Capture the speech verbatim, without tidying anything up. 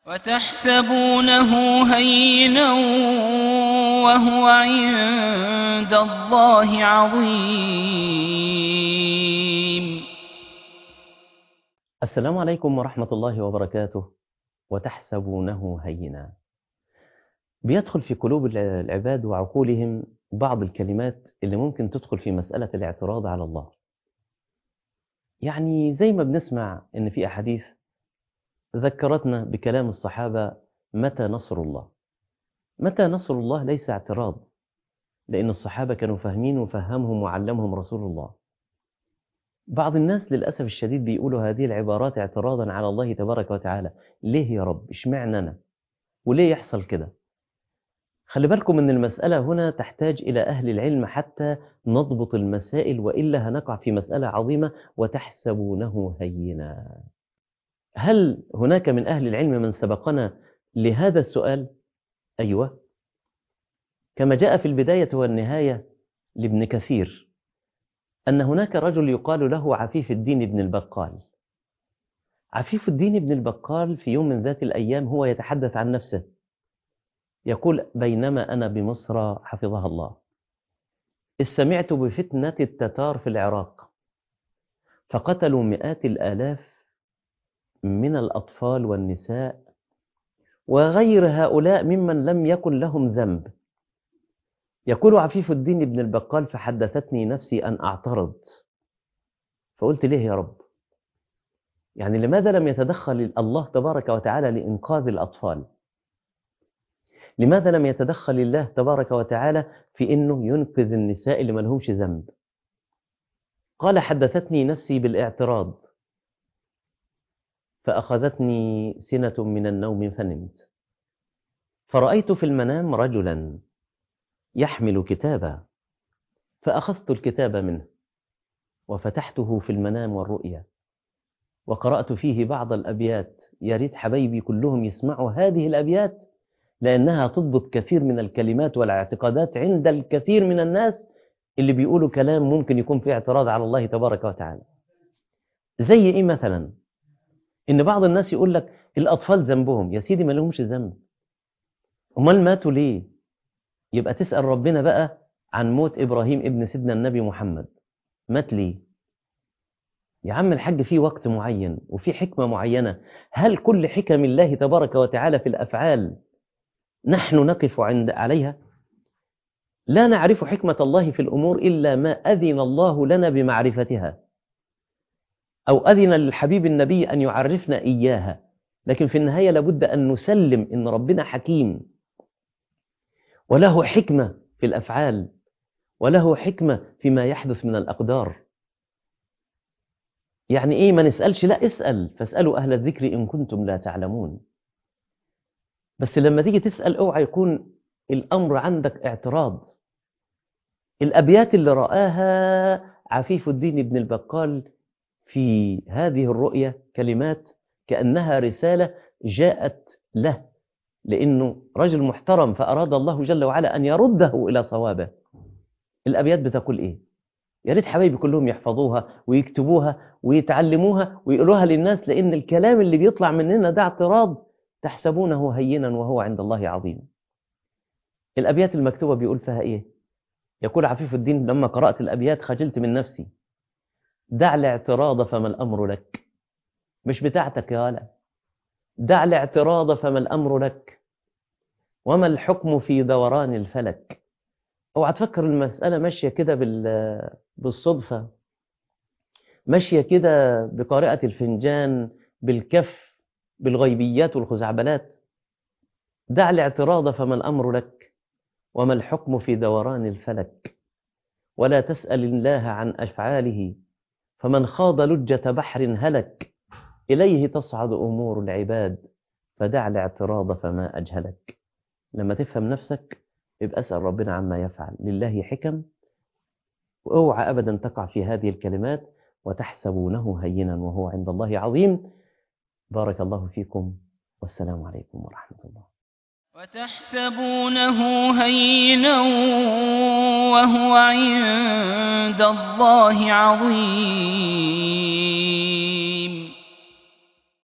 وتحسبونه هينا وهو عند الله عظيم. السلام عليكم ورحمة الله وبركاته. وتحسبونه هينا، بيدخل في قلوب العباد وعقولهم بعض الكلمات اللي ممكن تدخل في مسألة الاعتراض على الله. يعني زي ما بنسمع إن في أحاديث ذكرتنا بكلام الصحابة: متى نصر الله؟ متى نصر الله ليس اعتراض، لأن الصحابة كانوا فاهمين وفهمهم وعلمهم رسول الله. بعض الناس للأسف الشديد بيقولوا هذه العبارات اعتراضا على الله تبارك وتعالى. ليه يا رب؟ اشمعنى أنا؟ وليه يحصل كده؟ خلي بالكم أن المسألة هنا تحتاج إلى أهل العلم حتى نضبط المسائل، وإلا هنقع في مسألة عظيمة: وتحسبونه هينا. هل هناك من أهل العلم من سبقنا لهذا السؤال؟ أيوة، كما جاء في البداية والنهاية لابن كثير أن هناك رجل يقال له عفيف الدين بن البقال. عفيف الدين بن البقال في يوم من ذات الأيام هو يتحدث عن نفسه، يقول: بينما أنا بمصر حفظها الله إذ سمعت بفتنة التتار في العراق، فقتلوا مئات الآلاف من الأطفال والنساء وغير هؤلاء ممن لم يكن لهم ذنب. يقول عفيف الدين بن البقال: فحدثتني نفسي أن أعترض، فقلت: ليه يا رب؟ يعني لماذا لم يتدخل الله تبارك وتعالى لإنقاذ الأطفال؟ لماذا لم يتدخل الله تبارك وتعالى في أنه ينقذ النساء اللي ما لهمش ذنب؟ قال: حدثتني نفسي بالاعتراض فأخذتني سنة من النوم فنمت، فرأيت في المنام رجلا يحمل كتابا، فأخذت الكتاب منه وفتحته في المنام والرؤيا، وقرأت فيه بعض الأبيات. يا ريت حبايبي كلهم يسمعوا هذه الأبيات، لأنها تضبط كثير من الكلمات والاعتقادات عند الكثير من الناس اللي بيقولوا كلام ممكن يكون فيه اعتراض على الله تبارك وتعالى. زي إيه مثلا؟ إن بعض الناس يقول لك الأطفال ذنبهم. يا سيدي ما لهمش ذنب، أمال ماتوا ليه؟ يبقى تسأل ربنا بقى عن موت إبراهيم ابن سيدنا النبي محمد، مات ليه؟ يا عم الحاج، في وقت معين وفي حكمة معينة. هل كل حكم الله تبارك وتعالى في الأفعال نحن نقف عند عليها؟ لا نعرف حكمة الله في الأمور إلا ما أذن الله لنا بمعرفتها، أو أذن للحبيب النبي أن يعرفنا إياها. لكن في النهاية لابد أن نسلم إن ربنا حكيم وله حكمة في الأفعال، وله حكمة فيما يحدث من الأقدار. يعني إيه ما نسألش؟ لا، اسأل، فاسألوا أهل الذكر إن كنتم لا تعلمون. بس لما تيجي تسأل اوعى يكون الأمر عندك اعتراض. الأبيات اللي رآها عفيف الدين بن البقال في هذه الرؤية كلمات كأنها رسالة جاءت له، لأنه رجل محترم فأراد الله جل وعلا أن يرده إلى صوابه. الأبيات بتقول إيه؟ يا ريت حبايبي كلهم يحفظوها ويكتبوها ويتعلموها ويقولوها للناس، لأن الكلام اللي بيطلع مننا ده اعتراض. تحسبونه هينا وهو عند الله عظيم. الأبيات المكتوبة بيقول فيها إيه؟ يقول عفيف الدين: لما قرأت الأبيات خجلت من نفسي. دع الاعتراض فما الأمر لك. مش بتاعتك يا ولا. دع الاعتراض فما الأمر لك، وما الحكم في دوران الفلك. اوعى تفكر المسألة ماشية كده بالصدفة، ماشية كده بقارئة الفنجان بالكف بالغيبيات والخزعبلات. دع الاعتراض فما الأمر لك، وما الحكم في دوران الفلك. ولا تسأل الله عن أفعاله، فمن خاض لجة بحر هلك. إليه تصعد أمور العباد، فدع الاعتراض فما أجهلك. لما تفهم نفسك يبقى أسأل ربنا عما يفعل. لله حكم، واوعى أبدا تقع في هذه الكلمات: وتحسبونه هينا وهو عند الله عظيم. بارك الله فيكم، والسلام عليكم ورحمة الله. وتحسبونه هينا وهو عند الله عظيم.